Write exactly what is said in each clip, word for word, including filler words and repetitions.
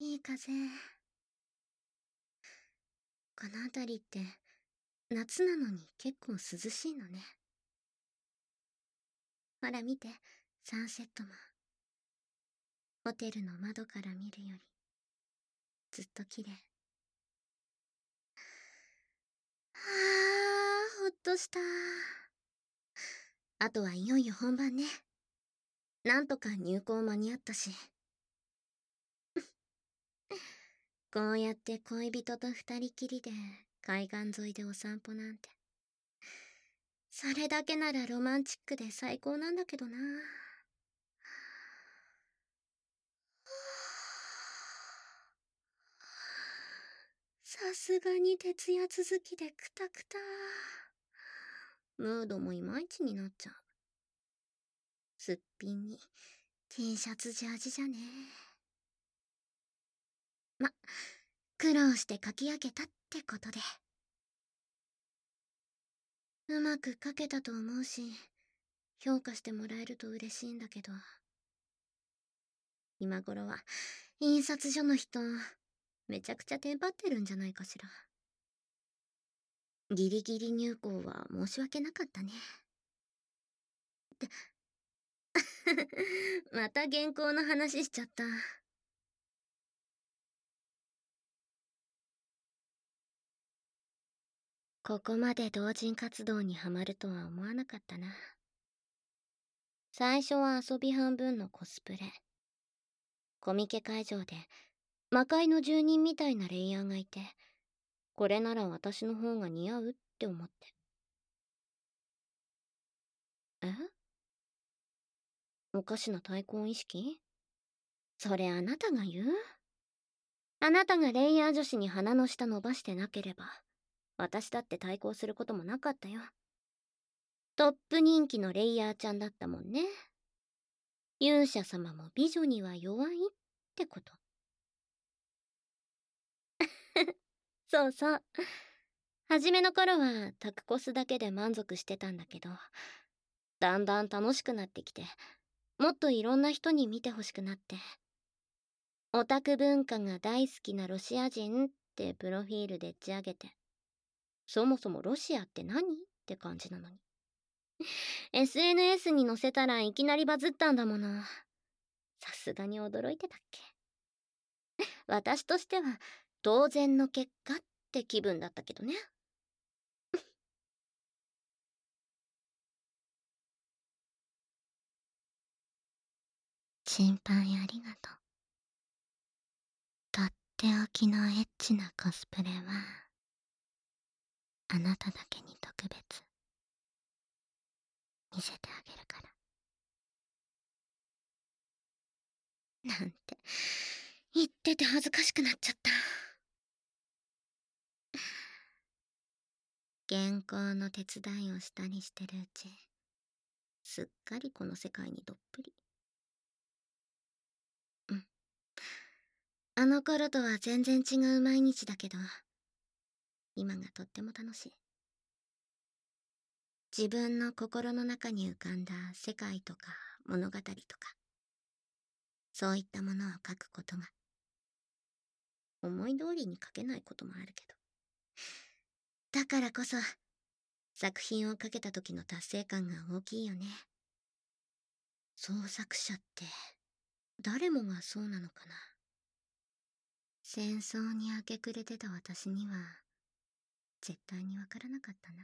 いい風。この辺りって夏なのに結構涼しいのね。ほら見て、サンセットも。ホテルの窓から見るよりずっと綺麗。はあ、ほっとした。あとはいよいよ本番ね。なんとか入校間に合ったし。こうやって恋人と二人きりで海岸沿いでお散歩なんて。それだけならロマンチックで最高なんだけどな。さすがに徹夜続きでクタクタ。ムードもいまいちになっちゃう。すっぴんに T シャツジャージじゃねえ。ま、苦労して書き上げたってことで。うまく書けたと思うし、評価してもらえると嬉しいんだけど。今頃は、印刷所の人、めちゃくちゃテンパってるんじゃないかしら。ギリギリ入校は申し訳なかったね。って、また原稿の話しちゃった。ここまで同人活動にハマるとは思わなかったな。最初は遊び半分のコスプレ。コミケ会場で魔界の住人みたいなレイヤーがいて、これなら私の方が似合うって思って。え？おかしな対抗意識？それあなたが言う？あなたがレイヤー女子に鼻の下伸ばしてなければ、私だって対抗することもなかったよ。トップ人気のレイヤーちゃんだったもんね。勇者様も美女には弱いってこと。そうそう。初めの頃はタクコスだけで満足してたんだけど、だんだん楽しくなってきて、もっといろんな人に見てほしくなって。オタク文化が大好きなロシア人ってプロフィールでっち上げて。そもそもロシアって何って感じなのに。エスエヌエス に載せたらいきなりバズったんだもの。さすがに驚いてたっけ。私としては当然の結果って気分だったけどね。心配ありがとう。とっておきのエッチなコスプレは、あなただけに特別。見せてあげるから。なんて、言ってて恥ずかしくなっちゃった。原稿の手伝いをしたりしてるうち、すっかりこの世界にどっぷり。うん。あの頃とは全然違う毎日だけど、今がとっても楽しい。自分の心の中に浮かんだ世界とか物語とか、そういったものを書くことが、思い通りに書けないこともあるけど。だからこそ、作品を書けた時の達成感が大きいよね。創作者って、誰もがそうなのかな。戦争に明け暮れてた私には、絶対にわからなかったな。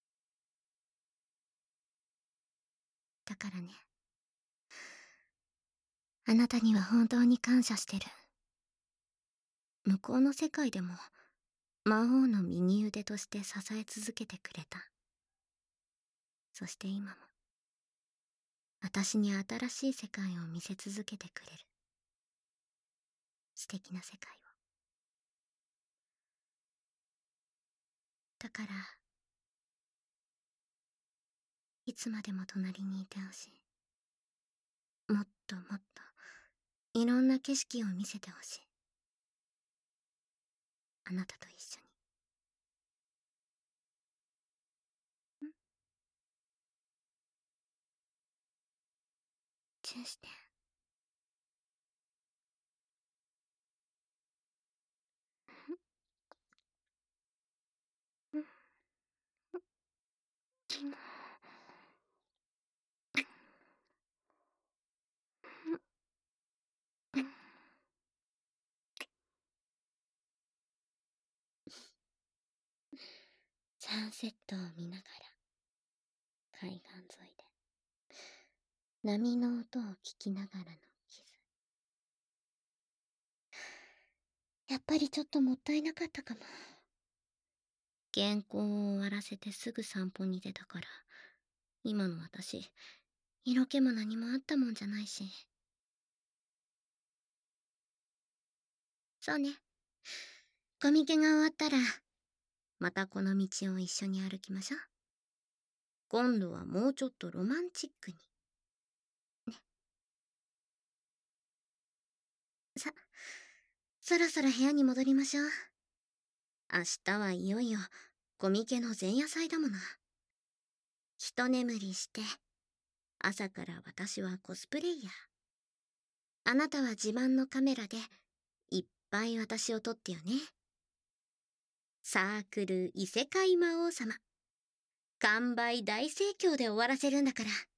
だからね。あなたには本当に感謝してる。向こうの世界でも、魔王の右腕として支え続けてくれた。そして今も、私に新しい世界を見せ続けてくれる。素敵な世界を。だから、いつまでも隣にいてほしい。もっともっと、いろんな景色を見せてほしい。あなたと一緒に。ん？チューして。 サンセットを見ながら海岸沿いで波の音を聞きながらのキス。やっぱりちょっともったいなかったかも。原稿を終わらせてすぐ散歩に出たから、今の私色気も何もあったもんじゃないし。そうね。コミケが終わったらまたこの道を一緒に歩きましょう。今度はもうちょっとロマンチックに。ね。さ、そろそろ部屋に戻りましょう。明日はいよいよコミケの前夜祭だもの。一眠りして、朝から私はコスプレイヤー。あなたは自慢のカメラでいっぱい私を撮ってよね。サークル異世界魔王様。完売大盛況で終わらせるんだから。